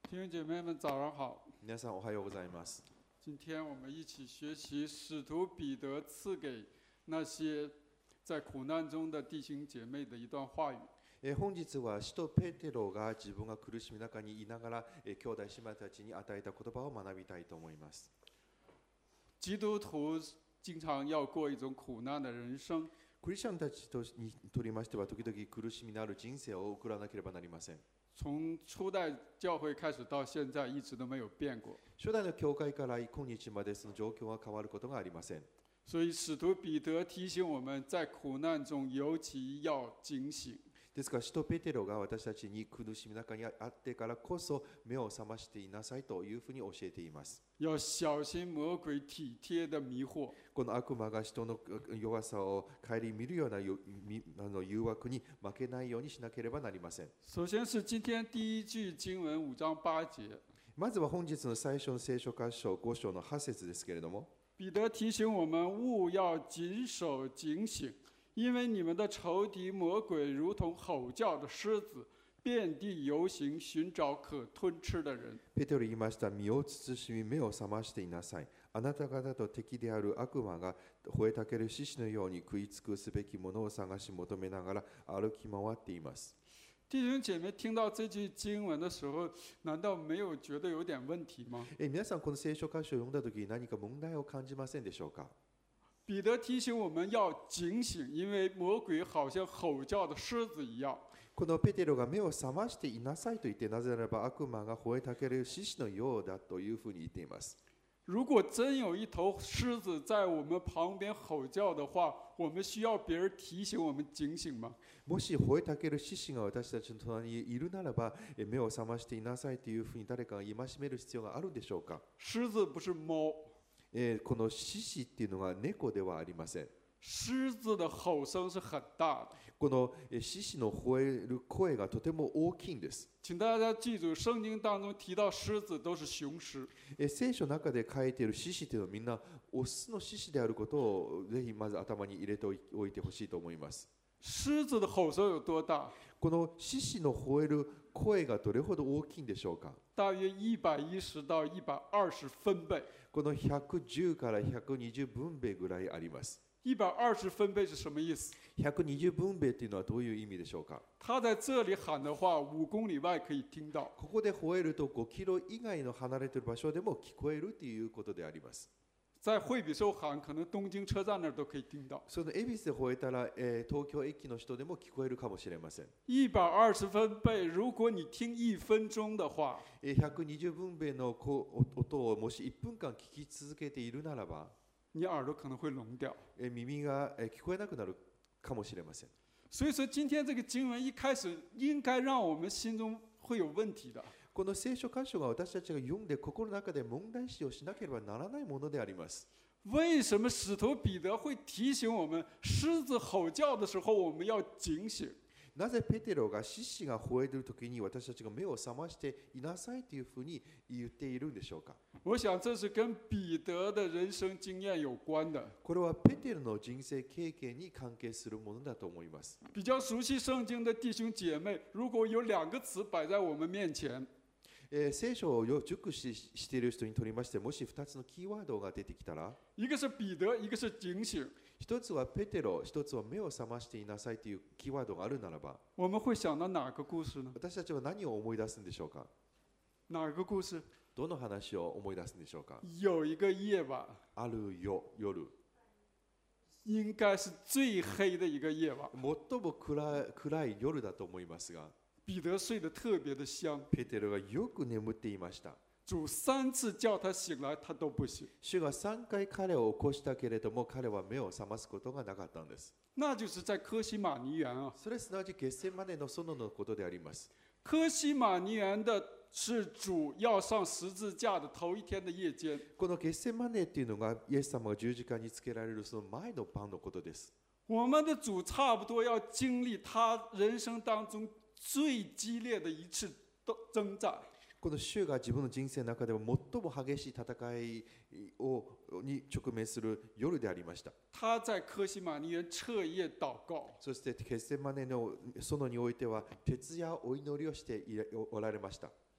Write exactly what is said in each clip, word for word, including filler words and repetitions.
弟兄姐妹们，早上好！ 皆さんおはようございます。 今天我们一起学习使徒彼得赐给那些在苦难中的弟兄姐妹的一段话语。 え本日は使徒ペテロが自分が苦しみ中にいながら、え兄弟姉妹たちに与えた言葉を学びたいと思います。 基督徒经常要过一种苦難的人生。 クリスチャンたちにとりましては、時々苦しみのある人生を送らなければなりません。 从初代教会开始到现在，一直都没有变过。 初代の教会から今日までその状況は変わることがありません。 所以使徒彼得提醒我们在苦難中尤其要警醒。 ですから、使徒ペテロが私たちに苦しみの中にあってからこそ目を覚ましていなさいというふうに教えています。 要小心魔鬼体贴的迷惑。 この悪魔が人の弱さを顧みるような誘惑に負けないようにしなければなりません。 首先是今天第一句经文五章八节。 まずは本日の最初の聖書箇所ご章のは節ですけれども、 彼得提醒我们务要谨守警醒，因为你们的仇敌魔鬼如同吼叫的狮子，遍地游行，尋找可吞吃的人。 ペテロ言いました。身を慎み目を覚ましていなさい。あなた方と敵である悪魔が吠えたける獅子のように食い尽くすべきものを探し求めながら歩き回っています。 弟兄姐妹听到这句经文的时候，難道没有覺得有點問題嗎？ え皆さん、この聖書箇所を読んだときに何か問題を感じませんでしょうか？ 彼得提醒我们要警醒，因为魔鬼好像吼叫的狮子一样。 このペテロが目を覚ましていなさいと言って、なぜならば悪魔が吠えたける獅子のようだというふうに言っています。 如果真有一头狮子在我们旁边吼叫的话，我们需要别人提醒我们警醒吗？ もし吠えたける獅子が私たちの隣にいるならば、目を覚ましていなさいというふうに誰かが戒める必要があるでしょうか？ 狮子不是猫。 えー、この獅子っていうのは猫ではありません。 狮子的吼声是很大的。 この獅子の吠える声がとても大きいんです。 请大家記住，聖經當中提到獅子都是雄獅。 聖書の中で書いている獅子というのはみんなオスの獅子であることをぜひまず頭に入れておいてほしいと思います。 獅子的吼声有多大？ この獅子の吠える声がどれほど大きいんでしょうか？ 大約一百一十到一百二十分貝。 このひゃくじゅうからひゃくにじゅう分貝ぐらいあります。 一百二十分貝是什麼意思？ ひゃくにじゅう分貝というのはどういう意味でしょうか？ 他在這裡喊的話，五公里外可以聽到。 ここで吠えるとごキロ以外の離れている場所でも聞こえるということであります。 在惠比寿喊，可能東京車站那兒都可以聽到。 その恵比寿で吠えたら、えー、東京駅の人でも聞こえるかもしれません。 一百二十分貝，如果你聽一分鐘的話， ひゃくにじゅう分貝の音をもしいっぷんかん聞き続けているならば、 你耳朵可能會聾掉。 耳が聞こえなくなるかもしれません。 所以說，今天這個經文一開始應該讓我們心中會有問題的。 この聖書箇所が私たちが読んで心の中で問題視をしなければならないものであります。 為什麼使徒彼得會提醒我們，獅子吼叫的時候我們要警醒？ なぜペテロが獅子が吠えているときに私たちが目を覚ましていなさいというふうに言っているんでしょうか？ 我想這是跟彼得的人生經驗有關的。 これはペテロの人生経験に関係するものだと思います。 比較熟悉聖經的弟兄姐妹，如果有兩個詞擺在我們面前， えー、聖書を熟知している人にとりまして、もしふたつのキーワードが出てきたら、 一個是彼得，一個是警醒。 一つはペテロ、一つは目を覚ましていなさいというキーワードがあるならば、 我們會想到哪個故事呢？ 私たちは何を思い出すんでしょうか？ 哪個故事？ どの話を思い出すんでしょうか？ 有一個夜晚， ある夜、夜。 應該是最黑的一個夜晚。 最も暗い、暗い夜だと思いますが、 彼得睡得特別的香。 ペテロがよく眠っていました。 主三次叫他醒來，他都不醒。 主がさんかい彼を起こしたけれども、彼は目を覚ますことがなかったんです。 那就是在科西瑪尼園啊。 それすなわちゲッセマネの園のことであります。 科西瑪尼園的是主要上十字架的頭一天的夜間。 このゲッセマネっていうのがイエス様が十字架につけられるその前の晩のことです。 我們的主差不多要經歷他人生當中最激烈的一次征戰。 この主が自分の人生の中でも最も激しい戦いをに直面する夜でありました。 他在科西瑪尼園徹夜禱告。 そしてゲッセマネの園においては徹夜お祈りをしておられました。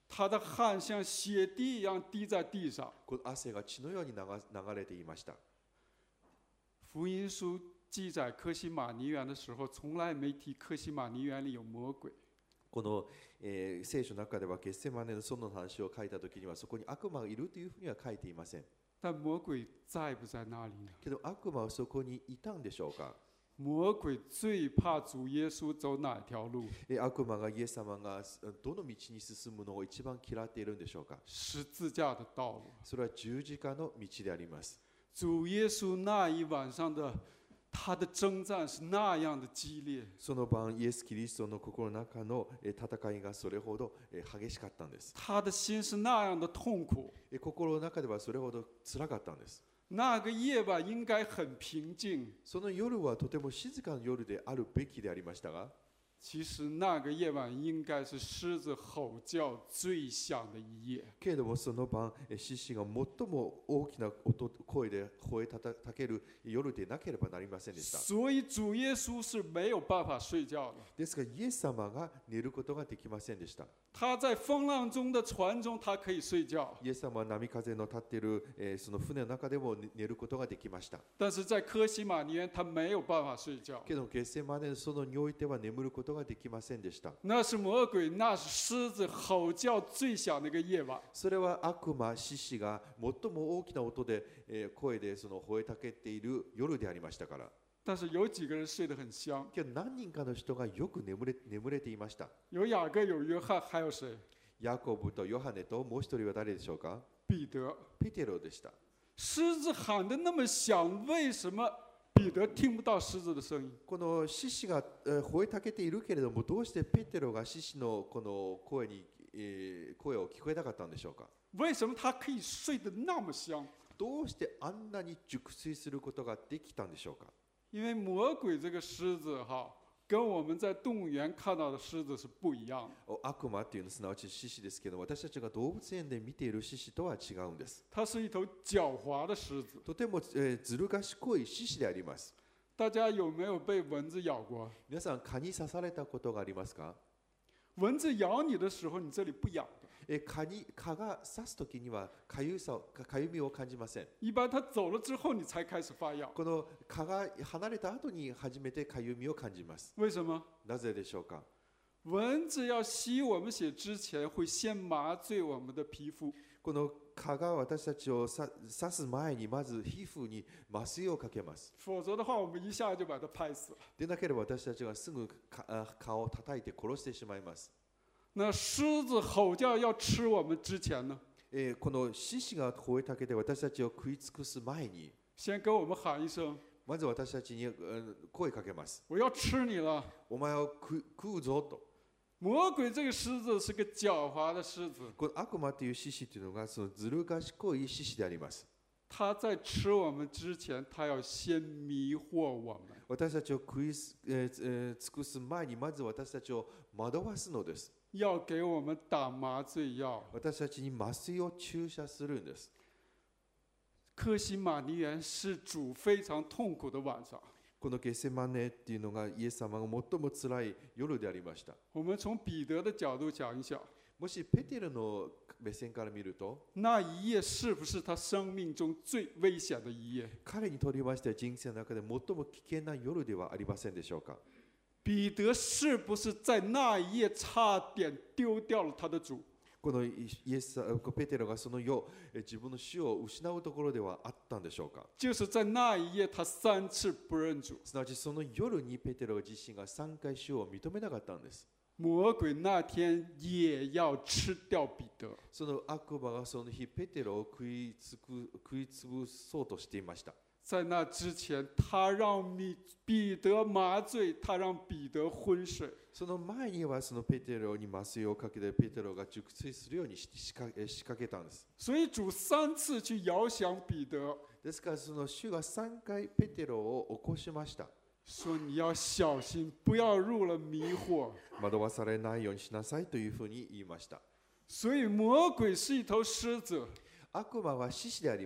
他的汗像血滴一样滴在地上。 この汗が血のように流流れていました。 福音书记载科西玛尼园的时候，从来没提科西玛尼园里有魔鬼。 この、えー、聖書の中ではゲッセマネの園の話を書いたときにはそこに悪魔がいるというふうには書いていません。 但魔鬼在不在那里呢？ けど悪魔はそこにいたんでしょうか。 魔鬼最怕主耶稣走哪条路？ えー、悪魔がイエス様がどの道に進むのを一番嫌っているんでしょうか。 十字架的道路。 それは十字架の道であります。 主耶稣那一晚上的他的征战是那样的激烈。 その晩、イエス・キリストの心の中の戦いがそれほど激しかったんです。 他的心是那样的痛苦。 心の中ではそれほど辛かったんです。 那个夜晚应该很平静。 その夜はとても静かな夜であるべきでありましたが、 其实那个夜晚应该是狮子吼叫最响的一夜。 けれどもその晩、獅子が最も大きな音声で吠えたたける夜でなければなりませんでした。 所以主耶稣是没有办法睡觉的。 ですからイエス様が寝ることができませんでした。 他在风浪中的船中，他可以睡觉。 イエス様は波風の立っている、えー、その船の中でも寝ることができました。 但是在科西玛尼园，他没有办法睡觉。 けどゲッセマネの園においては眠ることができませんでした。 那是魔鬼，那是狮子吼叫最响的一个夜晚。 それは悪魔、獅子が最も大きな音で、えー、声でその吠えたけっている夜でありましたから。 但是有几个人睡得很香。 けど何人かの人がよく眠れ、眠れていました。 有雅各，有约翰，还有谁？ ヤコブとヨハネともう一人は誰でしょうか。 彼得。 ペテロでした。 狮子喊得那么响，为什么彼得听不到狮子的声音？ この獅子が吠えたけているけれども、どうしてペテロが獅子のこの声に、えー、声を聞こえなかったんでしょうか。 为什么他可以睡得那么香？ どうしてあんなに熟睡することができたんでしょうか。 因为魔鬼这个狮子哈，跟我们在动物園看到的狮子是不一样的。 悪魔っていうのはすなわち獅子ですけど、私たちが動物園で見ている獅子とは違うんです。 它是一头狡猾的狮子。 とても、えー、ずる賢い獅子であります。 大家有没有被蚊子咬过？ 皆さん蚊に刺されたことがありますか？ 蚊子咬你的时候，你这里不痒的。 え蚊に蚊が刺すときにはかゆさ、かゆみを感じません。 一般它走了之后，你才開始发痒。 この蚊が離れた後に初めてかゆみを感じます。 为什么？ なぜでしょうか？ 蚊子要吸我们血之前，会先麻醉我们的皮膚。 この蚊が私たちを刺す前にまず皮膚に麻酔をかけます。 否則的話，我們一下就把它拍死了。 でなければ私たちがすぐ蚊を叩いて殺してしまいます。 那狮子吼叫要吃我们之前呢？ えー、この獅子が吠えたけて私たちを食い尽くす前に、 先跟我们喊一声。 まず私たちに声かけます。 我要吃你了。 お前を食うぞと。 魔鬼这个狮子是个狡猾的狮子。 この悪魔という獅子というのがそのずる賢い獅子であります。 他在吃我们之前，他要先迷惑我们。 私たちを食い、えー、尽くす前にまず私たちを惑わすのです。 要给我们打麻醉药。 私たちに麻酔を注射するんです。 科西玛尼園是主非常痛苦的晚上。 このゲセマネっていうのがイエス様が最も辛い夜でありました。 我们从彼得的角度讲一讲。 もしペテロの目線から見ると、 那一夜是不是他生命中最危險的一夜？ 彼にとりまして人生の中で最も危険な夜ではありませんでしょうか。 彼得是不是在那一夜差點丟掉了他的主？ このイエスペテロがその夜自分の主を失うところではあったんでしょうか。 就是在那一夜他三次不認主。 すなわちその夜にペテロ自身が三回主を認めなかったんです。 魔鬼那天也要吃掉彼得。 その悪魔がその日ペテロを食いつく食い潰そうとしていました。 在那之前，他让彼得麻醉，他让彼得昏睡。 その前にはそのペテロに麻酔をかけてペテロが熟睡するように仕掛けたんです。 所以主三次去摇響彼得。 ですからその主が三回ペテロを起こしました。 說你要小心，不要入了迷惑。 惑わされないようにしなさいというふうに言いました。 所以魔鬼是一頭獅子。 悪魔は獅子であります。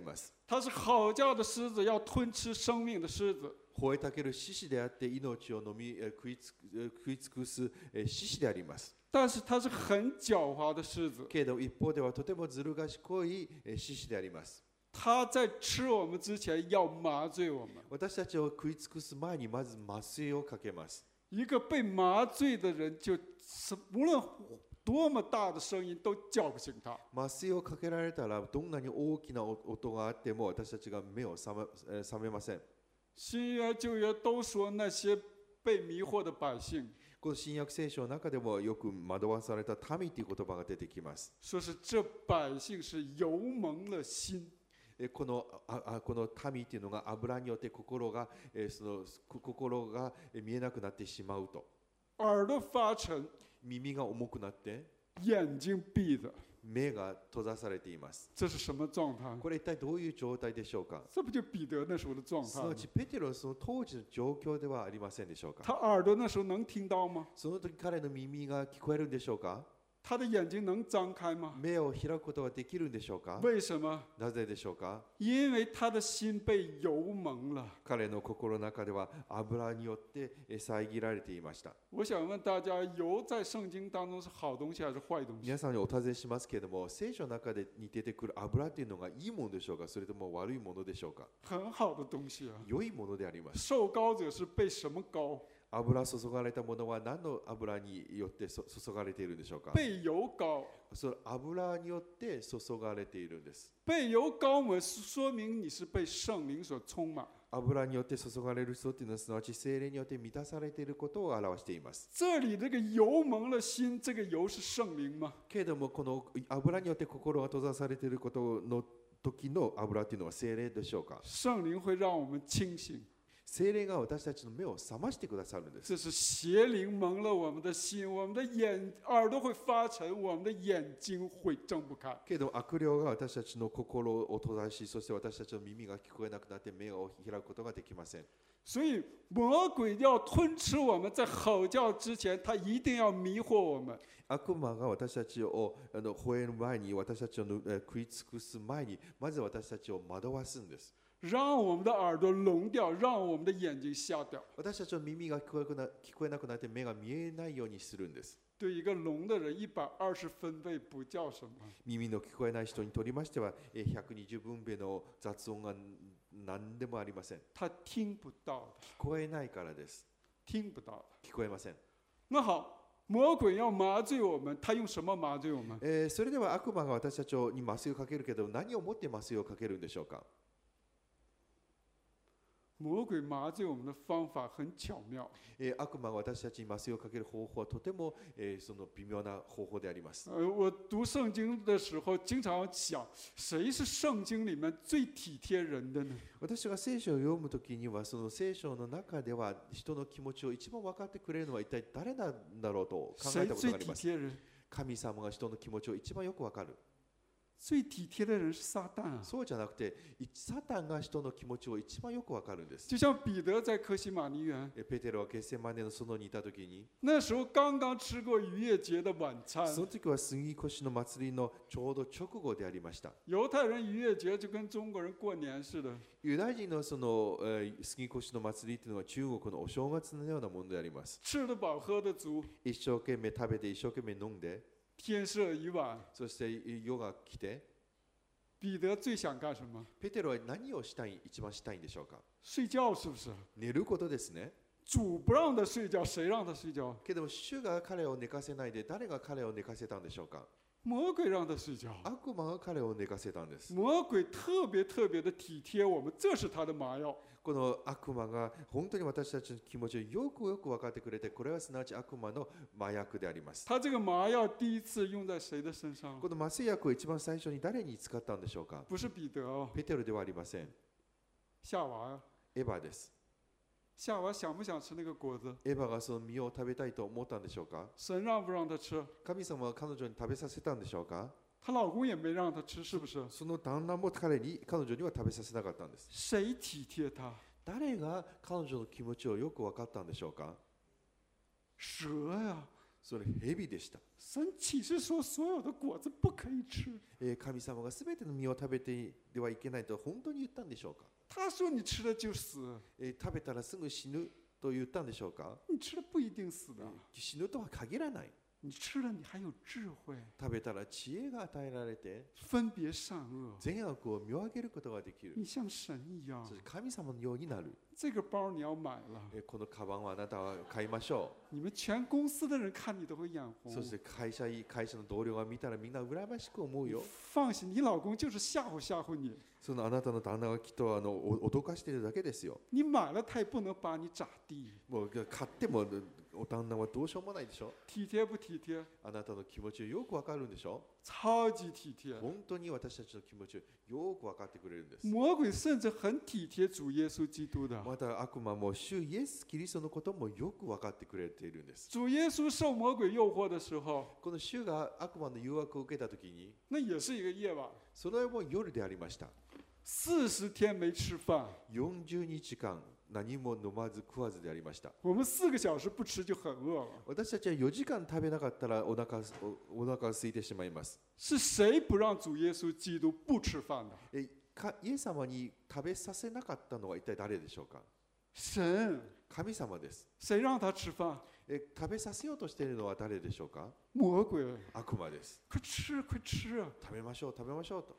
它是吼叫的狮子，要吞吃生命的狮子。 吠えたける獅子であって命を飲みえー食いつくえー食い尽くすえー獅子であります。 但是它是很狡猾的狮子， けれど一方ではとてもずる賢いえー獅子であります。 它在吃我们之前要麻醉我们。 私たちを食い尽くす前にまず麻酔をかけます。 一个被麻醉的人，就是无论多么大的声音都叫不醒他。 麻酔をかけられたらどんなに大きな音があっても私たちが目を覚め、えー覚めません。 新约旧约都说那些被迷惑的百姓， この新約聖書の中でもよく惑わされた民という言葉が出てきます。 说是这百姓是油蒙了心。 えこのああこの民というのが油によって心が、えーその心が見えなくなってしまうと、 耳朵发沉， 耳が重くなって眼睛闭着， 目が閉ざされています。 这是什么状态？ これ一体どういう状態でしょうか。 这不就彼得那时候的状态吗すなわ？ちペテロのその当時の状況ではありませんでしょうか。 他耳朵那时候能听到吗？ その時彼の耳が聞こえるんでしょうか。 他的眼睛能张开吗？ 目を開くことができるんでしょうか。 为什么？ なぜでしょうか。 因为他的心被油蒙了。 彼の心の中では油によって遮られていました。 我想问大家，油在圣经当中是好東西还是坏東西？ 皆さんにお尋ねしますけれども、聖書の中でに出てくる油というのがいいものでしょうか、それとも悪いものでしょうか。 很好的東西啊。 良いものであります。 受膏者是被什么膏？ 油注がれたものは何の油によって注がれているんでしょうか。 被油膏。 その油によって注がれているんです。 被油膏我说明你是被聖靈所充滿。 油によって注がれる人というのはすなわち聖霊によって満たされていることを表しています。 这里这个油蒙了心，这个油是聖靈嗎？ けれどもこの油によって心が閉ざされていることの時の油というのは聖霊でしょうか。 聖靈會讓我們清醒。 聖霊が私たちの目を覚ましてくださるんです。 这是邪靈蒙了我們的心，我們的眼耳朵會發沉，我們的眼睛會睜不開。 けど悪霊が私たちの心を閉ざし、そして私たちの耳が聞こえなくなって目を開くことができません。 所以魔鬼要吞吃我們，在吼叫之前，他一定要迷惑我們。 悪魔が私たちをあの吠える前に、私たちをえ食い尽くす前に、まず私たちを惑わすんです。 讓我們的耳朵聾掉，讓我們的眼睛瞎掉。 私たちの耳が聞こえな聞こえなくなって目が見えないようにするんです。 對一個聾的人，一百二十分貝不叫什麼。 耳の聞こえない人にとりましては、ひゃくにじゅう分貝の雑音が何でもありません。 他聽不到的。 聞こえないからです。 聽不到的。 聞こえません。 那好，魔鬼要麻醉我們，他用什麼麻醉我們？ えー、それでは悪魔が私たちに麻酔をかけるけど、何をもって麻酔をかけるんでしょうか。 魔鬼麻醉我們的方法很巧妙。 えー、悪魔が私たちに麻酔をかける方法はとても、えー、その微妙な方法であります。 呃，我讀聖經的時候，經常想，誰是聖經裡面最體貼人的呢？ 私が聖書を読むときには、その聖書の中では人の気持ちを一番分かってくれるのは一体誰なんだろうと考えたことがあります。神様が人の気持ちを一番よく分かる。 最體貼的人是撒旦啊！ そうじゃなくて、サタンが人の気持ちを一番よくわかるんです。 就像彼得在客西馬尼園， ペテロはゲッセマネの園にいたときに、 那時候剛剛吃過逾越節的晚餐。 その時は杉越の祭りのちょうど直後でありました。 猶太人逾越節就跟中國人過年似的。 ユダヤ人のその、えー、杉越の祭りというのは中国のお正月のようなものであります。 吃得飽喝得足。 一生懸命食べて一生懸命飲んで、 天色已晚。 そして夜が来て。 彼得最想幹什麼？ ペテロは何をしたい一番したいんでしょうか。 睡覺是不是？ 寝ることですね。 主不讓他睡覺，誰讓他睡覺？ けど主が彼を寝かせないで、誰が彼を寝かせたんでしょうか。 魔鬼讓他睡覺。 悪魔が彼を寝かせたんです。 魔鬼特別特別的體貼我們，這是他的麻藥。 この悪魔が本当に私たちの気持ちをよくよく分かってくれて、これはすなわち悪魔の麻薬であります。 他這個麻藥第一次用在誰的身上？ この麻酔薬を一番最初に誰に使ったんでしょうか。 不是彼得哦。 ペテロではありません。 夏娃。 エヴァです。 夏娃想不想吃那個果子？ エヴァがその実を食べたいと思ったんでしょうか。 神讓不讓他吃？ 神様は彼女に食べさせたんでしょうか。 她老公也沒讓她吃，是不是？ その旦那も彼に彼女には食べさせなかったんです。 誰體貼她？ 誰が彼女の気持ちをよく分かったんでしょうか。 蛇呀。 それ蛇でした。 神岂是说所有的果子不可以吃？ えー神様がすべての実を食べてではいけないと本当に言ったんでしょうか。 他说你吃了就死， えー食べたらすぐ死ぬと言ったんでしょうか。 你吃了不一定死的。 死ぬとは限らない。 你吃了你还有智慧， 食べたら知恵が与えられて分別善恶。 善悪を見分けることができる。 你像神一样そ。して神様のようになる。 这个包你要买了， えーこのカバンはあなたは買いましょ你们全公司的人看你都会眼う。 红そ。して会社会社の同僚が見たらみんな羨ましく思うよ。 放心，你老公就是吓唬吓唬你。 そのあなたの旦那がきっとあのお脅かしているだけですよ。 你买了他也不能把你咋地， もう買ってもお旦那はどうしようもないでしょ。 体贴不体贴？ あなたの気持ちをよくわかるんでしょ。 超级体贴。 本当に私たちの気持ちをよくわかってくれるんです。 魔鬼甚至很体贴主耶稣基督的。 また悪魔も主イエス・キリストのこともよくわかってくれているんです。 主耶稣受魔鬼诱惑的时候， この主が悪魔の誘惑を受けたときに、 那也是一个夜晚， それも夜でありました。 四十天没吃饭， よんじゅうにちかん何も飲まず食わずでありました。 我们四个小时不吃就很饿了。 私たちはよじかん食べなかったらお腹おお腹が空いてしまいます。 是谁不让主耶稣基督不吃饭的？ えかイエス様に食べさせなかったのは一体誰でしょうか。 神。 神様です。 谁让他吃饭？ え食べさせようとしているのは誰でしょうか。 魔鬼。 悪魔です。 快吃，快吃啊！ 食べましょう食べましょうと。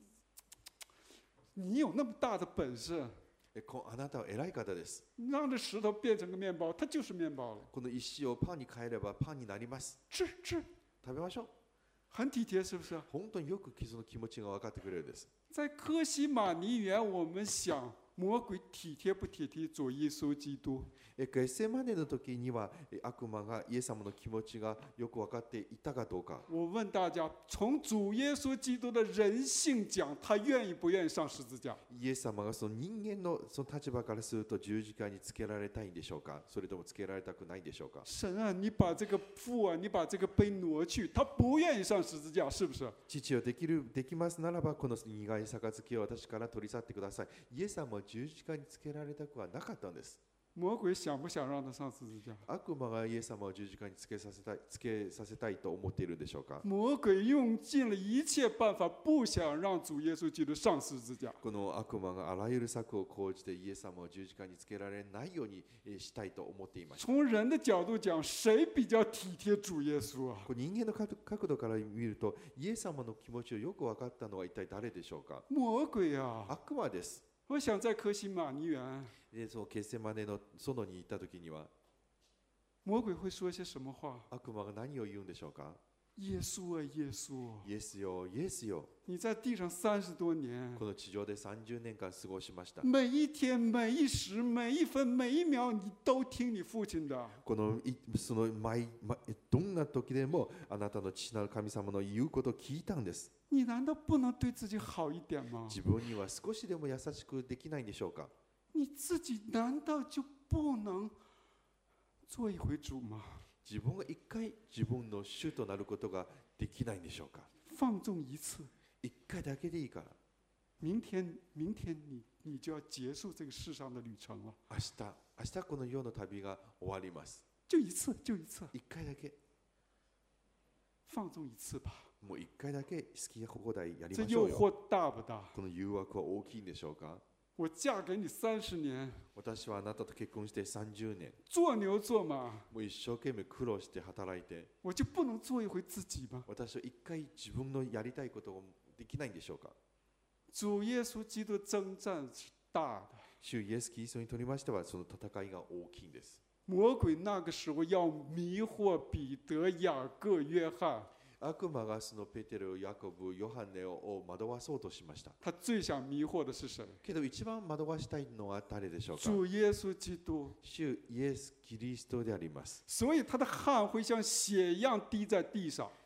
你有那么大的本事， えこあなたは偉い方です。 让这石头变成个面包，它就是面包了。 この石をパンに変えればパンになります。 吃吃， 食べましょう。 很体贴，是不是？ 本当によくその気持ちが分かってくれるんです。 在科西玛尼园，我们想魔鬼体贴不体贴主耶稣基督？ えゲッセマネの時にはえ悪魔がイエス様の気持ちがよく分かっていたかどうか。 我问大家，从主耶稣基督的人性讲，他愿意不愿意上十字架？ イエス様がその人間のその立場からすると十字架につけられたいんでしょうか。それともつけられたくないんでしょうか。 神啊，你把这个父啊，你把这个杯挪去，他不愿意上十字架，是不是？ 父よできるできますならばこの苦い杯を私から取り去ってください。イエス様は十字架につけられたくはなかったんです。 魔鬼想不想让他上十字架？ 悪魔がイエス様を十字架につけさせたい、つけさせたいと思っているんでしょうか。 魔鬼用尽了一切办法，不想让主耶稣基督上十字架。 この悪魔があらゆる策を講じてイエス様を十字架につけられないようにしたいと思っていました。 从人的角度讲，谁比较体贴主耶稣啊？ これ人間の角度から見ると、イエス様の気持ちをよく分かったのは一体誰でしょうか。 魔鬼啊！ 悪魔です。 我想在科西玛尼园， でその決戦までの園に行った時には、 魔鬼会说些什么话？ 悪魔が何を言うんでしょうか。 耶稣啊，耶稣！ イエスよ、イエスよ。 你在地上三十多年， この地上でさんじゅうねんかん過ごしました。 每一天、每一时、每一分、每一秒，你都听你父亲的。 このいその毎毎どんな時でもあなたの父なる神様の言うことを聞いたんです。 你难道不能对自己好一点吗？ 自分には少しでも優しくできないんでしょうか。 你自己難道就不能做一回主嗎？ 自分が一回自分の主となることができないんでしょうか。 放縱一次， 一回だけでいいから。 明天，明天你你就要結束這個世上的旅程了。 明日、明日この世の旅が終わります。 就一次，就一次， 一回だけ。 放縱一次吧。 もう一回だけ好き放題やり這ましょうよ。 誘惑大不大？ この誘惑は大きいんでしょうか。 我嫁給你三十年， 私はあなたと結婚してさんじゅうねん。 做牛做馬， もう一生懸命苦労して働いて、 我就不能做一回自己嗎？ 私は一回自分のやりたいことをできないんでしょうか。 主耶穌基督征戰是大的， 主イエス・キリストにとりましてはその戦いが大きいんです。 魔鬼那個時候要迷惑彼得、雅各、約翰。 悪魔がそのペテロ、ヤコブ、ヨハネを惑わそうとしました。 他最想迷惑的是谁？ けど一番惑わしたいのは誰でしょうか。 主耶稣基督。 主イエス・キリストであります。 所以他的汗会像血一樣滴在地上。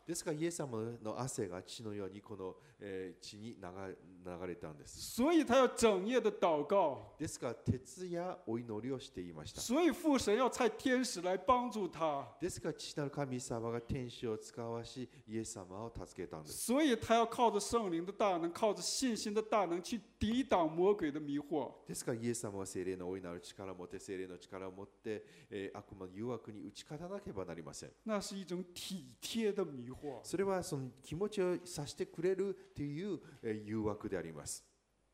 ですからイエス様の汗が血のようにこの、えー、血に流流れたんです。 所以他要整夜的祷告。 ですから徹夜お祈りをしていました。 所以父神要差天使来帮助他。 ですから父なる神様が天使を使わしイエス様を助けたんです。 所以他要靠着圣灵的大能，靠着信心的大能去抵挡魔鬼的迷惑。 ですからイエス様は聖霊の大いなる力を持って聖霊の力を持って、えー、悪魔の誘惑に打ち勝たなければなりません。 那是一种体贴的迷惑。 それはその気持ちをさせてくれるという、えー、誘惑であります。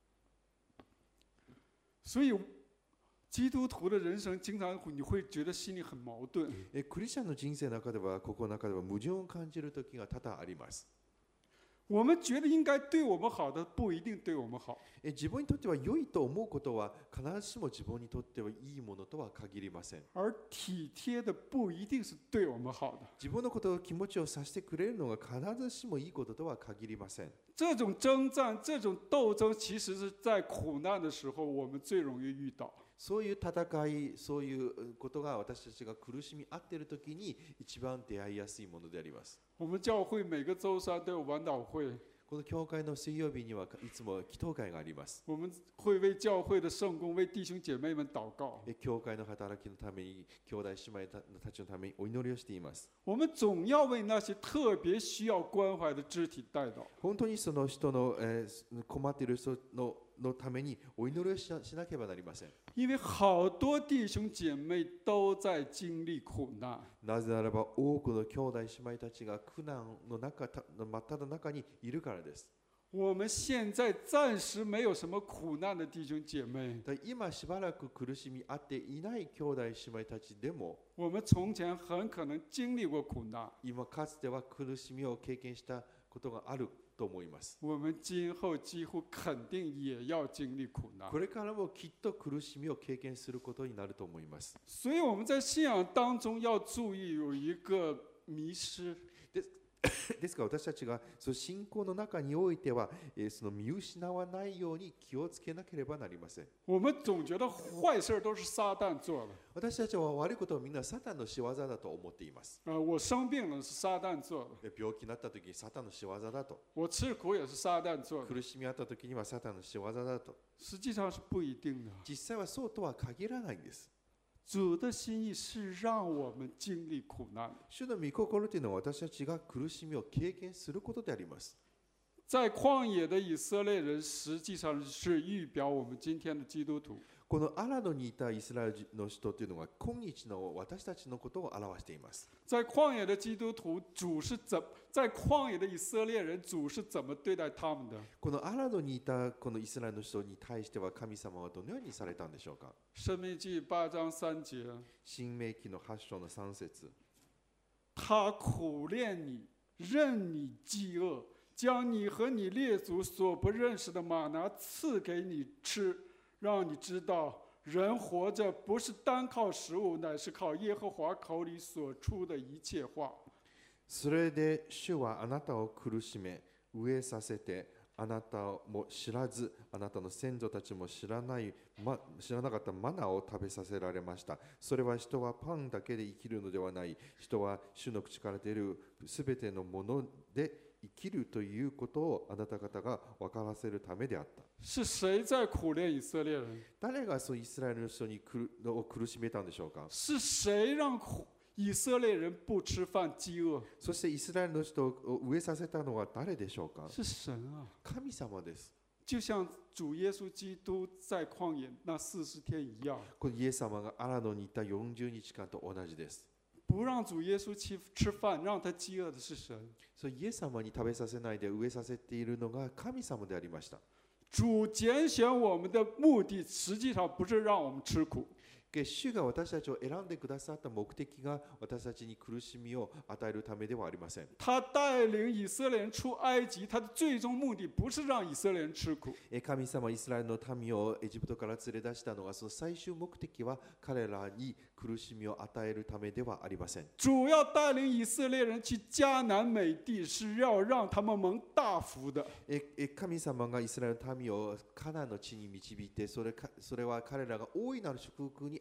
所以基督徒的人生经常你会觉得心里很矛盾。 えクリスチャンの人生の中では、ここの中では矛盾を感じる時が多々あります。 我们觉得应该对我们好的不一定对我们好。 え自分にとっては良いと思うことは必ずしも自分にとってはいいものとは限りません。 而体贴的不一定是对我们好的。 自分のことを気持ちをさせてくれるのが必ずしもいいこととは限りません。 这种征战、这种斗争，其实是在苦难的时候我们最容易遇到。 そういう戦い、そういうことが私たちが苦しみ合っているときに一番出会いやすいものであります。 我们教会每个周三都有晚祷会。 この教会の水曜日にはいつも祈祷会があります。 我们会为教会的圣工、为弟兄姐妹们祷告。 教会の働きのために、兄弟姉妹たちのためにお祈りをしています。 我们总要为那些特别需要关怀的肢体代祷。 本当にその人の、えー、困っている人ののためにお祈りをしなしなければなりません。 因为好多弟兄姐妹都在经历苦難。 なぜならば多くの兄弟姉妹たちが苦難の中の真っ只中にいるからです。 我们现在暂时没有什么苦難的弟兄姐妹。 今しばらく苦しみ合っていない兄弟姉妹たちでも、 我们从前很可能经历过苦難。 今かつては苦しみを経験したことがあると思います。 我们今后几乎肯定也要经历苦難。 これからもきっと苦しみを経験することになると思います。 所以我们在信仰当中要注意有一个迷失。 ですから私たちがその信仰の中においては、その見失わないように気をつけなければなりません。 我们总觉得坏事都是撒旦做的。 私たちは悪いことをみんなサタンの仕業だと思っています。 呃，我生病了是撒旦做的。 病気になった時にサタンの仕業だと。 我吃苦也是撒旦做的。 苦しみあった時にはサタンの仕業だと。 实际上是不一定的。 実際はそうとは限らないんです。 主的心意是让我们经历苦難。 主の御心というのは私たちが苦しみを経験することであります。 在旷野的以色列人实际上是预表我们今天的基督徒。 このアラノにいたイスラエルの人というのは今日の私たちのことを表しています。 在旷野的基督徒，主是怎在旷野的以色列人，主是怎么对待他们的？ このアラノにいたこのイスラエルの人に対しては神様はどのようにされたんでしょうか。 申命記八章三節。 新明記の八章の三節。 他苦练你，任你饥饿，将你和你列祖所不认识的玛拿赐给你吃。让你知道，人活着不是单靠食物，乃是靠耶和华口里所出的一切話。 それで主はあなたを苦しめ、飢えさせて、あなたも知らず、あなたの先祖たちも知らない、ま、知らなかったマナを食べさせられました。それは人はパンだけで生きるのではない。人は主の口から出るすべてのもので生きるということをあなた方が分からせるためであった。 是谁在苦练以色列人？ 誰がそうイスラエルの人に苦を苦しめたんでしょうか？ 是谁让以色列人不吃饭、饥饿？ そしてイスラエルの人を飢えさせたのは誰でしょうか？ 是神啊！ 神様です。 就像主耶稣基督在旷野那四十天一样。 このイエス様がアラノにいたよんじゅうにちかんと同じです。 不让主耶稣吃吃饭，让他饥饿的是神。 そうイエス様に食べさせないで飢えさせているのが神様でありました。 主拣选我们的目的，实际上不是让我们吃苦。 主が私たちを選んでくださった目的が私たちに苦しみを与えるためではありません。 他带领以色列人出埃及，他的最终目的不是让以色列人吃苦。 神様イスラエルの民をエジプトから連れ出したのは、その最終目的は彼らに苦しみを与えるためではありません。 主要带领以色列人去迦南美地，是要让他们蒙大福的。 神様がイスラエルの民をカナンの地に導いて、それかそれは彼らが大いなる祝福に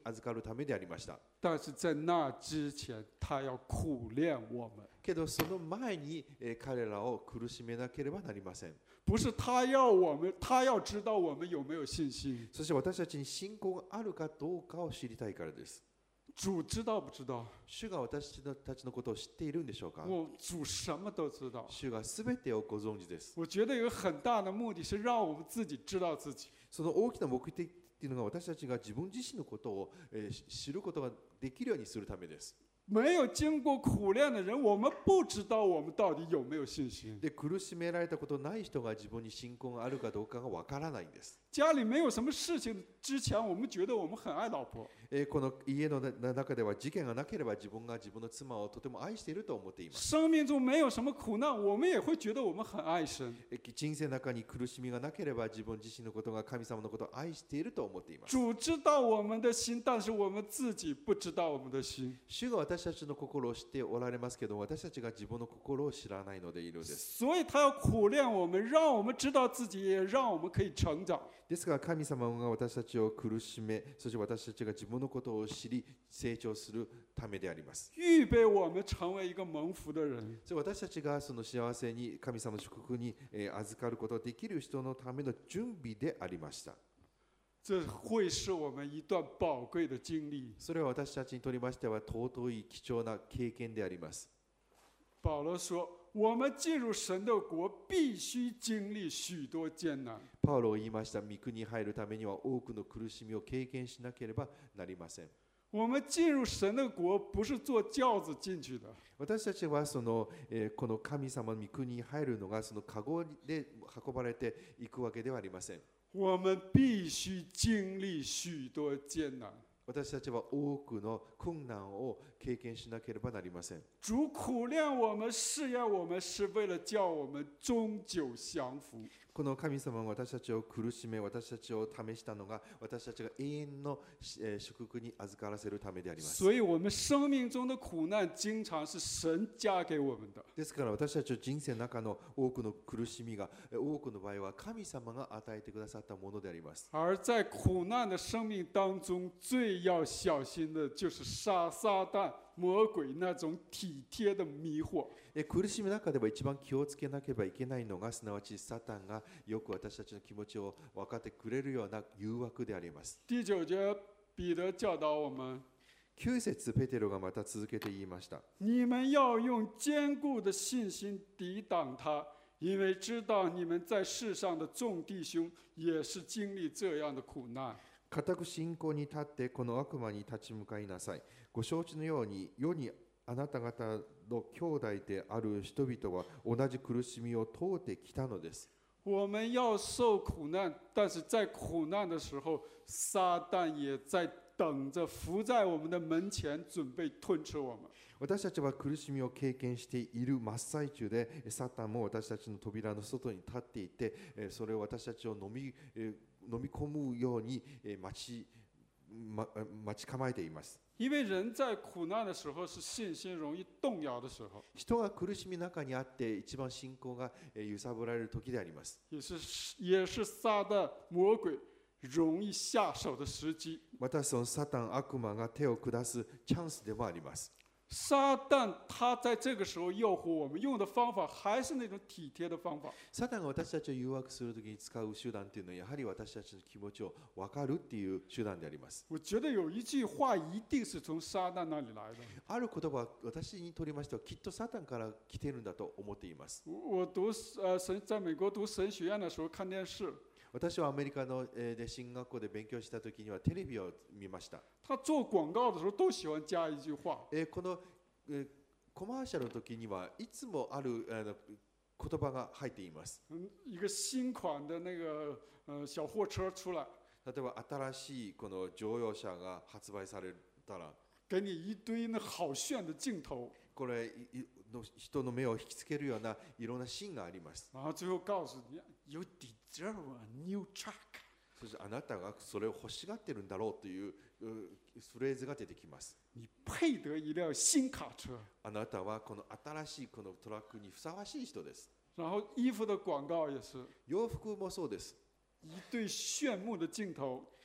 預かるためでありました。 但是在那之前，他要苦练我们。 けどその前に、えー彼らを苦しめなければなりません。 不是他要我们，他要知道我们有没有信心。 そして私たちに信仰があるかどうかを知りたいからです。 主知道不知道？ 主が私たちのことを知っているんでしょうか。 我主什么都知道。 主がすべてをご存知です。 我觉得有很大的目的是让我们自己知道自己。 その大きな目的っていうのが私たちが自分自身のことを、えー知ることができるようにするためです。 没有经过苦练的人，我们不知道我们到底有没有信心。 で苦しめられたことない人が自分に信仰があるかどうかがわからないんです。 家里没有什么事情之前，我们觉得我们很爱老婆。 えーこの家の中では事件がなければ自分が自分の妻をとても愛していると思っています。 生命中没有什么苦难，我们也会觉得我们很愛神。 えー人生の中に苦しみがなければ自分自身のことが神様のことを愛していると思っています。 主知道我们的心，但是我们自己不知道我们的心。 主が私たちの心を知っておられますけど、私たちが自分の心を知らないのでいるのです。 所以他要苦练我们，让我们知道自己，也让我们可以成長。 ですが神様が私たちを苦しめ、そして私たちが自分のことを知り成長するためであります。 預備我们成为一个蒙福的人。 それ私たちがその幸せに神様の祝福にえー預かることができる人のための準備でありました。 这会是我们一段宝贵的经历。 それは私たちにとりましては尊い貴重な経験であります。 保罗说：“我们进入神的国，必须经历许多艰難。 パウロが言いました。御国に入るためには多くの苦しみを経験しなければなりません。 我们进入神的国，不是坐轿子进去的。 私たちはその、えーこの神様の御国に入るのがその籠で運ばれていくわけではありません。 我们必须经历许多艰難。 私たちは多くの困難を経験しなければなりません。 主苦練我们、试验我们，是为了叫我们终久降服。 この神様が私たちを苦しめ、私たちを試したのが、私たちが永遠のえー祝福に預からせるためであります。 所以，我们生命中的苦難，經常是神加給我們的。 ですから私たちの人生の中の多くの苦しみが、えー多くの場合は神様が与えてくださったものであります。 而在苦難的生命當中，最要小心的就是撒撒旦、魔鬼那種體貼的迷惑。 えー苦しみの中では一番気をつけなければいけないのが、すなわちサタンがよく私たちの気持ちを分かってくれるような誘惑であります。 第九節，彼得教導我們： きゅう節ペテロがまた続けて言いました。 你們要用堅固的信心抵擋他，因為知道你們在世上的眾弟兄也是經歷這樣的苦難。 固く信仰に立ってこの悪魔に立ち向かいなさい。ご承知のように世にあなた方の兄弟である人々は同じ苦しみを通ってきたのです。 我们要受苦難，但是在苦難的時候，撒旦也在等着伏在我們的門前，準備吞吃我們。 私たちは苦しみを経験している真っ最中で、サタンも私たちの扉の外に立っていて、えそれを私たちを飲み、え飲み込むようにえ待ち、ま、待ち構えています。 因为人在苦難的時候是信心容易動搖的時候， 人が苦しみの中にあって一番信仰がえ揺さぶられる時であります。 也是也是撒旦魔鬼容易下手的時機。 またそのサタン悪魔が手を下すチャンスでもあります。 撒旦他在这个时候诱惑我们，用的方法还是那種體貼的方法。 サタンが私たちを誘惑するときに使う手段というのはやはり私たちの気持ちを分かるっていう手段であります。 我觉得有一句話一定是從撒旦那裡來的。 ある言葉は私にとりましてはきっとサタンから来ているんだと思っています。 我我讀呃神在美國讀神學院的時候看電視。 私はアメリカのえーで進学校で勉強したときにはテレビを見ました。 他做廣告的時候都喜歡加一句話。 えーこのえーコマーシャルの時にはいつもあるあの言葉が入っています。 嗯，一個新款的那個呃小貨車出來， 例えば新しいこの乗用車が発売されたら、 給你一堆那好炫的鏡頭， これいいの人の目を引きつけるようないろんなシーンがあります。 然後最後告訴你有 deserve a new truck。 そしてあなたがそれを欲しがってるんだろうといううフレーズが出てきます。 你配得一輛新卡車。 あなたはこの新しいこのトラックにふさわしい人です。 然後衣服的廣告也是洋服もそうです。 一堆炫目的鏡頭。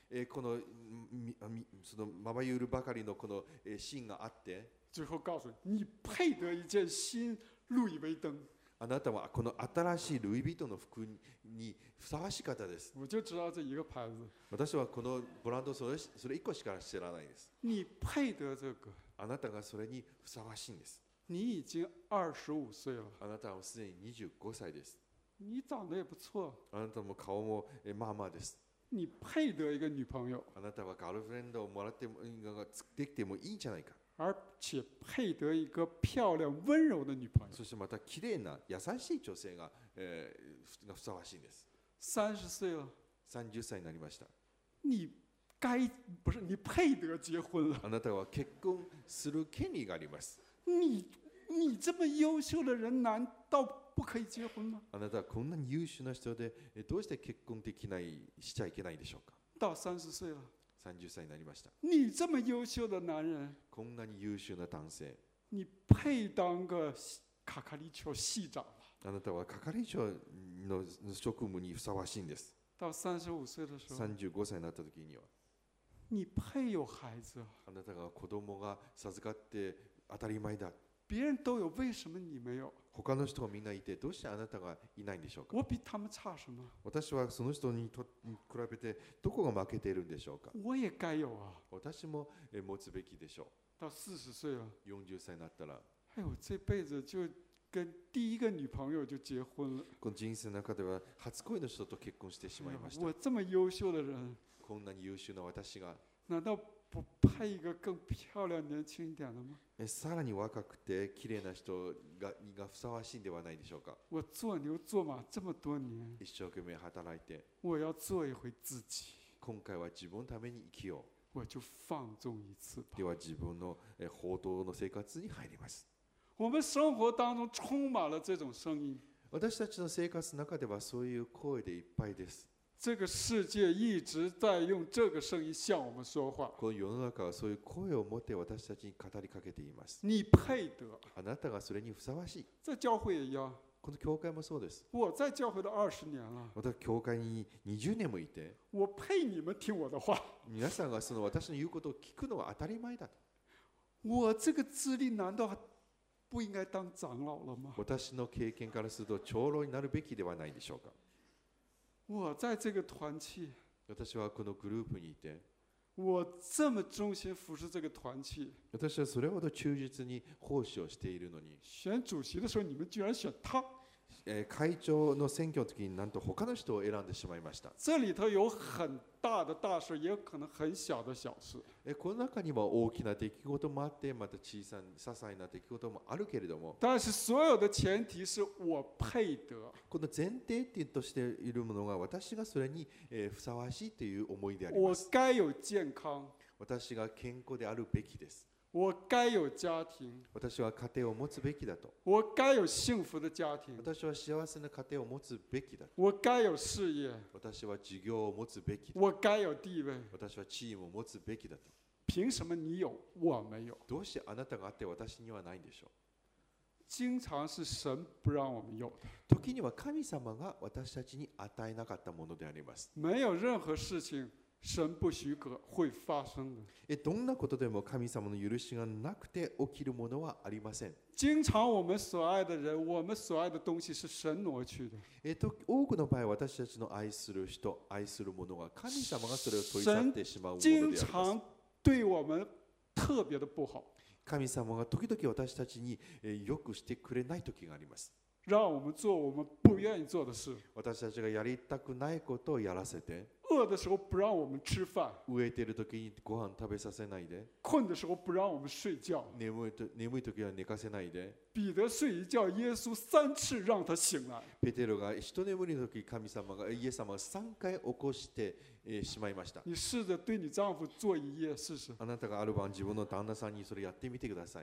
えーこのみみそのまばゆるばかりのこのえーシーンがあって、 最后告诉你，你配得一件新路易威登。 あなたはこの新しいルイ・ヴィトンの服にふさわしい方です。 我就知道这一个牌子。 私はこのブランドそれそれ一個しか知らないです。 你配得这个。 あなたがそれにふさわしいんです。 你已经二十五岁了。 あなたはすでににじゅうごさいです。 你长得也不错。 あなたも顔もえまあまあです。 你配得一个女朋友。 あなたはガールフレンドをもらってもができてもいいんじゃないか。 而且配得一个漂亮温柔的女朋友。 そしてまた綺麗な優しい女性が、えー、がふさわしいんです。 三十岁了。 さんじゅっさいになりました。 你该不是你配得结婚了。 あなたは結婚する権利があります。 你你这么优秀的人，難道不可以結婚嗎？ あなたはこんなに優秀な人でどうして結婚できないしちゃいけないでしょうか。 到三十歲了。 さんじゅっさいになりました。 你这么優秀的男人， こんなに優秀な男性。 你配當個卡卡利丘系長吧？ あなたは係長の職務にふさわしいんです。 到三十五歲的時候， さんじゅうごさいになった時には、 你配有孩子。 あなたが子供が授かって当たり前だ。 別人都有，為什麼你沒有？ 他の人がみんないて、どうしてあなたがいないんでしょうか。 我比他們差什麼？ 私はその人にと比べてどこが負けているんでしょうか。 我也該有啊。 私も持つべきでしょ到四十歲了， う。よんじゅっさいになったら、 哎呦，這輩子就跟第一個女朋友就結婚了。 この人生の中では初恋の人と結婚してしまいました。 我這麼優秀的人， こんなに優秀な私が、 難道不配一個更漂亮、年輕一點的嗎？ さらに若くて綺麗な人ががふさわしいんではないでしょうか。 我做牛做馬這麼多年， 一生懸命働いて、 我要做一回自己。 今回は自分のために生きよ我就放縱一次吧。 う。では自分の報道の生活に入ります。 我們生活當中充滿了這種聲音。 私たちの生活の中ではそういう声でいっぱいです。 這個世界一直在用這個聲音向我們說話。 この世の中はそういう声を持って私たちに語りかけています。 你配得。 あなたがそれにふさわしい。 在教會也一樣。 この教會もそうです。 我在教會都二十年了。 私は教會ににじゅうねんもいて、 我配你們聽我的話。 皆さんがその私の言うことを聞くのは当たり前だと。 我這個資歷難道不應該當長老了嗎？ 私の経験からすると長老になるべきではないでしょうか。 我在這個團契， 私はこのグループにいて、 我這麼忠心服侍這個團契。 私はそれほど忠実に奉仕をしているのに、 選主席的時候，你們居然選他。 えー会長の選挙の時になんと他の人を選んでしまいました。 這裡頭有很大的大事，也有可能很小的小事。 えーこの中には大きな出来事もあって、また小さな些細な出来事もあるけれども、 但是所有的前提是我配得。 この前提点としているものが私がそれにえーふさわしいという思いであり我ます。 該有健康， 私が健康であるべきです。 我該有家庭， 私は家庭を持つべきだと。 我該有幸福的家庭， 私は幸せな家庭を持つべきだと。 我該有事業， 私は事業を持つべきだ。 我該有地位。 私は地位を持つべきだと。 憑什麼你有，我沒有？ どうしてあなたがあって私にはないんでしょう。 經常是神不讓我們有的。 時には神様が私たちに与えなかったものであります。 沒有任何事情神不許可會發生的。 えどんなことでも神様の許しがなくて起きるものはありません。 經常我們所愛的人，我們所愛的東西是神挪去的。 えと多くの場合、私たちの愛する人、愛するものは神様がそれを取り去ってしまうものであり經ます。 常對我們特別的不好， 神様が時々私たちにえーよくしてくれない時があります。 讓我們做我們不願意做的事。 私たちがやりたくないことをやらせて、 餓的時候不讓我們吃飯， 飢えている時にご飯食べさせないで、 困的時候不讓我們睡覺。 眠いと眠い時は寝かせないで。 彼得睡一覺，耶穌三次讓他醒來。 ペテロが一眠りの時、神様がイエス様がさんかい起こしてえーしまいました。 你試着對你丈夫做一夜試試。 あなたがある晩自分の旦那さんにそれやってみてください。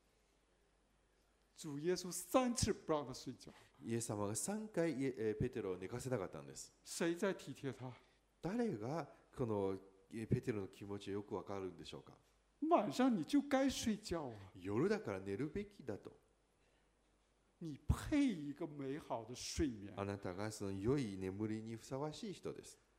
主耶穌三次不讓他睡覺， イエス様がさんかいイエえーペテロを寝かせなかったんです。 誰在體貼他？ 誰がこのえーペテロの気持ちをよくわかるんでしょうか。 晚上你就該睡覺啊！ 夜だから寝るべきだと。 你配一個美好的睡眠。 あなたがその良い眠りにふさわしい人です。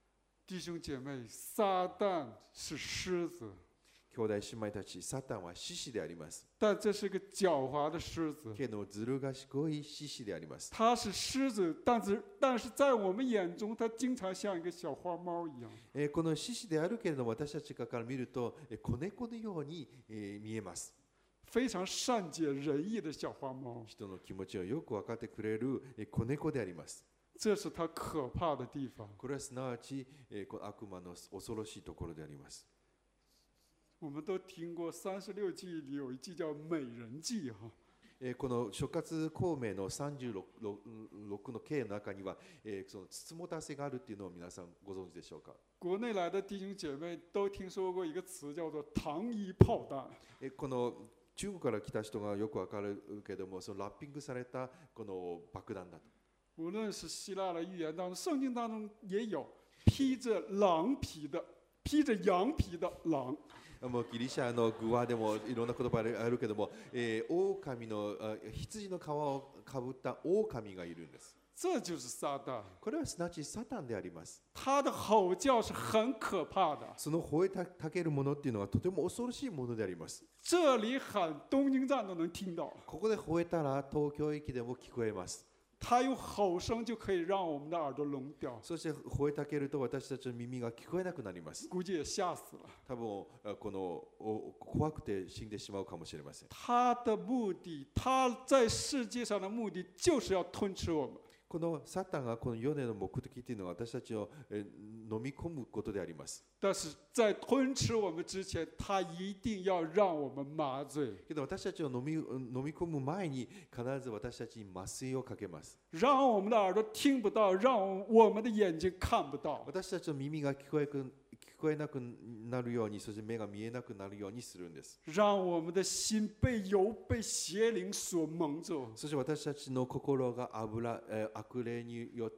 弟兄姐妹，撒旦是狮子， 兄弟姉妹たち、サタンは獅子であります。 但这是个狡猾的狮子。 けどずる賢い獅子であります。 它是狮子，但是但是在我们眼中，它经常像一个小花猫一样。 えーこの獅子であるけれども、私たちから見ると、えー子猫のように、えー見えます。 非常善解人意的小花猫， 人の気持ちをよく分かってくれる、えー子猫であります。 这是它可怕的地方。 これはすなわち、えーこの悪魔の恐ろしいところであります。 我们都听过三十六计里有一计叫美人计哈， えーこの諸葛孔明のさんじゅうろくの計の中には、えーそのつつもたせがあるっていうのを皆さんご存知でしょうか。 国内来的弟兄姐妹都听说过一个词叫做糖衣炮弹。 えーこの中国から来た人がよくわかるけども、そのラッピングされたこの爆弾だと。 无论是希腊的预言当中，圣经当中也有披着狼皮的、披着羊皮的狼。 もうギリシャの具話でもいろんな言葉があるけども、えー、狼のあ羊の皮をかぶった狼がいるんです。 这就是撒旦， これはすなわちサタンであります。 他的吼叫是很可怕的。 その吠えたたけるものっていうのはとても恐ろしいものであります。 这里喊东京站都能听到， ここで吠えたら東京駅でも聞こえます。 他用吼声就可以让我们的耳朵聋掉， そして吠えたけると私たちの耳が聞こえなくなります。 估計也吓死了。 多分あこのお怖くて死んでしまうかもしれません。 他的目的，他在世界上的目的就是要吞吃我们。 このサタンがこの世での目的というのは私たちをえ飲み込むことであります。 但是在吞吃我们之前，他一定要让我们麻醉， けど私たちを飲み飲み込む前に必ず私たちに麻酔をかけます。 让我们的耳朵听不到，让我们的眼睛看不到。 私たちの耳が聞こえく聞こえなくなるように、そして目が見えなくなるようにするんです。 让我们的心被油、被邪灵所蒙住。 そして私たちの心が油、えー、悪霊によって、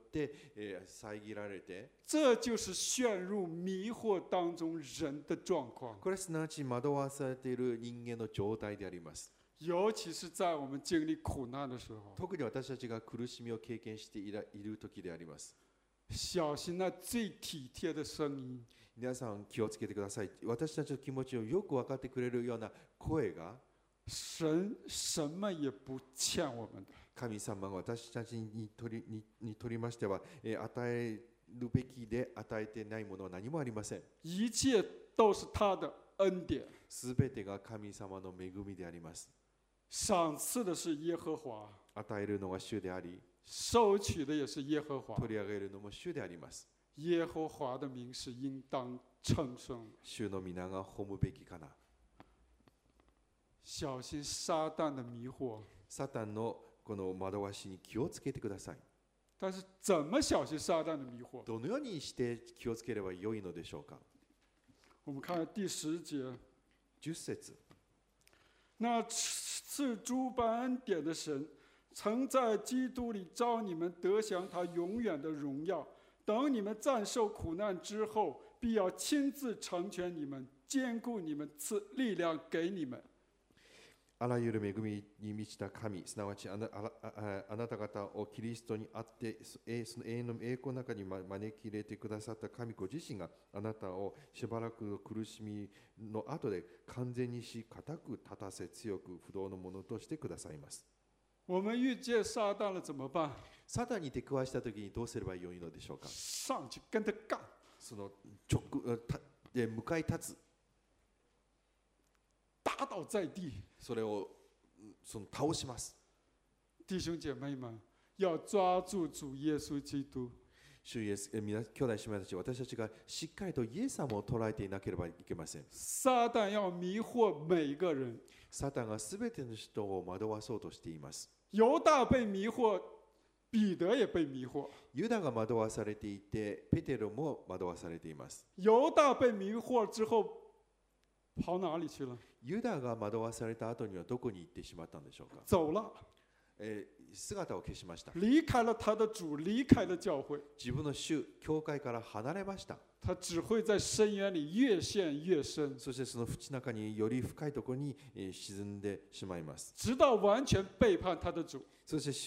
えー、遮られて、 这就是陷入迷惑当中人的状况。 これすなわち惑わされている人間の状態であります。 尤其是在我们经历苦難的时候， 特に私たちが苦しみを経験している時であります。 小心那最体贴的声音。 皆さん気をつけてください。私たちの気持ちをよく分かってくれるような声が、 神什么也不欠我们的。 神様が私たちに取り、に、に取りましては、えー、与えるべきで与えてないものは何もありません。 一切都是他的恩典。 すべてが神様の恵みであります。 賞賜的是耶和華， 与えるのは主であり、 收取的也是耶和華。 取り上げるのも主であります。 耶和華的名是應當稱頌。 主の皆が褒むべきかな。 小心撒旦的迷惑。 サタンのこの惑わしに気をつけてください。 但是怎麼小心撒旦的迷惑？ どのようにして気をつければよいのでしょうか。 我們看第十節。 十節。 那賜諸般恩典的神，曾在基督裏召你們得享他永遠的榮耀。等你們暫受苦難之後，必要親自成全你們，堅固你們，賜力量給你們。 あらゆる恵みに満ちた神、すなわちあな、あああなた方をキリストにあって、その永遠の栄光の中に招き入れてくださった神ご自身があなたをしばらくの苦しみの後で完全にし、固く立たせ、強く不動のものとしてくださいます。 我们遇見撒旦了怎麼辦？ サタンに出くわしたときにどうすればよいのでしょうか。 上去跟他幹。 その直たで向かい立つ。 打倒在地。 それをその倒します。 弟兄姐妹們，要抓住主耶穌基督。 主イエス、皆兄弟姉妹たち、私たちがしっかりとイエス様を捉えていなければいけません。 撒旦要迷惑每一個人。 サタンがすべての人を惑わそうとしています。 猶大被迷惑，彼得也被迷惑。 ユダが惑わされていて、ペテロも惑わされています。 猶大被迷惑之後，跑哪裡去了？ ユダが惑わされた後にはどこに行ってしまったんでしょうか。 走了。 えー姿を消しました。 離開了他的主，離開了教會。 自分の主、教会から離れました。 他只會在深淵裡越陷越深。 そしてその淵中により深いところに沈んでしまいます。 直到完全背叛他的主。 そして主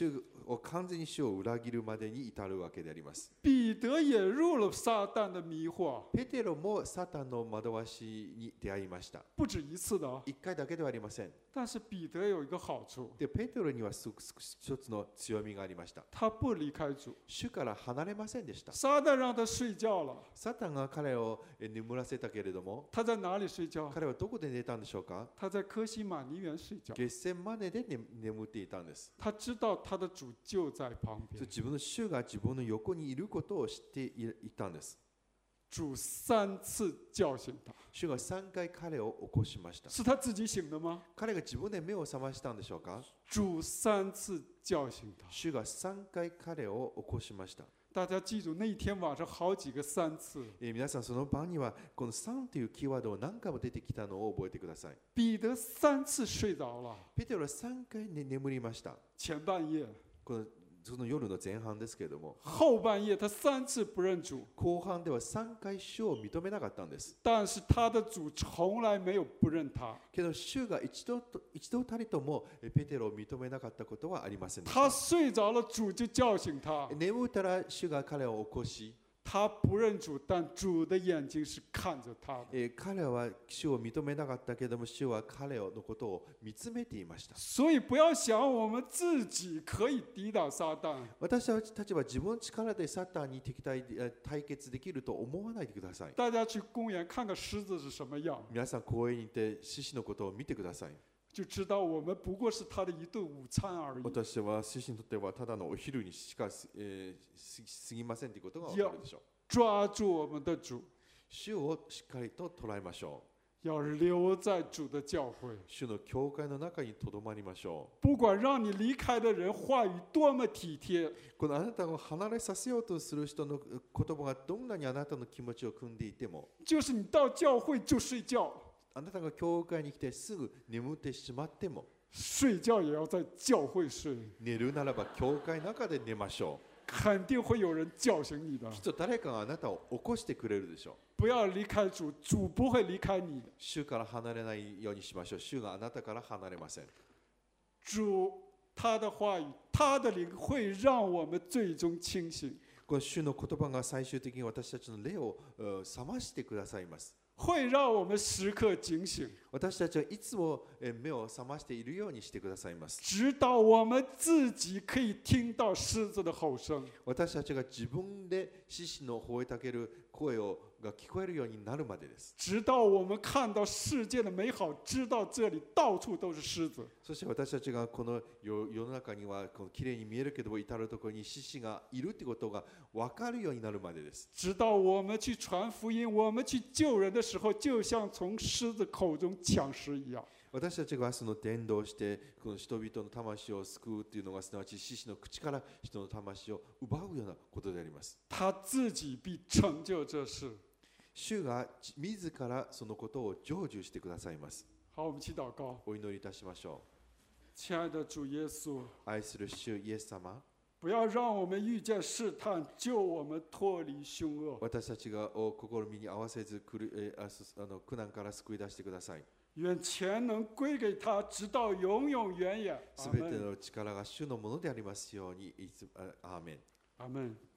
を完全に主を裏切るまでに至るわけであります。 彼得也入了撒旦的迷惑， ペテロもサタンの惑わしに出会いました。 不止一次的啊。 一回だけではありません。 但是彼得有一个好处， で、ペテロには一つの強みがありました。 他不离开主。 主から離れませんでした。 撒旦让他睡觉了， サタンが彼を眠らせたけれども、 他在哪里睡觉？ 彼はどこで寝たんでしょうか？ 他在科西玛尼园睡觉。 ゲッセンマネで眠っていたんです。 他知道他的主就在旁边。 自分の主が自分の横にいることを知っていたんです。 主三次叫醒他， 主がさんかい彼を起こしました。 是他自己醒的吗？ 彼が自分で目を覚ましたんでしょうか？ 主三次叫醒他。 主がさんかい彼を起こしました。 大家记住，那一天晚上好几个三次。 えー、皆さんその晩にはこのさんというキーワードを何回も出てきたのを覚えてください。 彼得三次睡着了。 ペテロはさんかい、ね、眠りました。 前半夜。 このその夜の前半ですけれども、 後半夜他三次不認主。 後半ではさんかい主を認めなかったんです。 但是他的主從來沒有不認他。 けど主が一度と一度たりともペテロを認めなかったことはありませんでした。 他睡着了，主就叫醒他。 眠ったら主が彼を起こし、 他不認主，但主的眼睛是看着他的。 えー、彼は主を認めなかったけれども、主は彼のことを見つめていました。 所以不要想我們自己可以抵擋撒旦。 私たちは自分の力でサタンに敵対対決できると思わないでください。 大家去公園看看獅子是什麼樣。 皆さん公園に行って獅子のことを見てください。 就知道我們不過是他的一頓午餐而已。 私は獅子にとってはただのお昼にしか、えー、過ぎませんということが分かるでしょう。 抓住我們的主。 主をしっかりと捉えましょう。要留在主的教會。 主の教会の中にとどまりましょう。 不管讓你離開的人話語多麼體貼。 このあなたを離れさせようとする人の言葉がどんなにあなたの気持ちを汲んでいても。 就是你到教會就睡覺。 あなたが教会に来てすぐ眠ってしまっても。 睡覺也要在教會睡。 寝るならば教会の中で寝ましょう。 肯定会有人叫醒你的。 きっと誰かがあなたを起こしてくれるでしょう。 不要離開主，主不會離開你。 主から離れないようにしましょう。主があなたから離れません。 主他的話語，他的靈會讓我們最終清醒。 この主の言葉が最終的に私たちの霊を覚ましてくださいます。 会讓我們時刻警醒。 私たちはいつも目を覚ましているようにしてくださいます。 直到我們自己可以聽到獅子的吼聲。 私たちが自分で獅子の吠えたける声をが聞こえるようになるまでです。 直到我們看到世界的美好，知道這裡到處都是獅子。 そして私たちがこの世の中にはこの綺麗に見えるけど至るところに獅子がいるということが分かるようになるまでです。 直到我們去傳福音，我們去救人的時候，就像從獅子口中搶食一樣。 私たちがその伝道してこの人々の魂を救うというのがすなわち獅子の口から人の魂を奪うようなことであります。 他自己必成就這事。 主が自らそのことを成就してくださいます。 好，我們一起禱告。 お祈りいたしましょう。親愛的主耶穌， 愛する主イエス様、 不要讓我們遇見試探，救我們脫離兇惡。 私たちが試みに合わせず苦難から救い出してください。 願全能歸給他，直到永永遠遠。 すべての力が主のものでありますように。アーメン。 アーメン。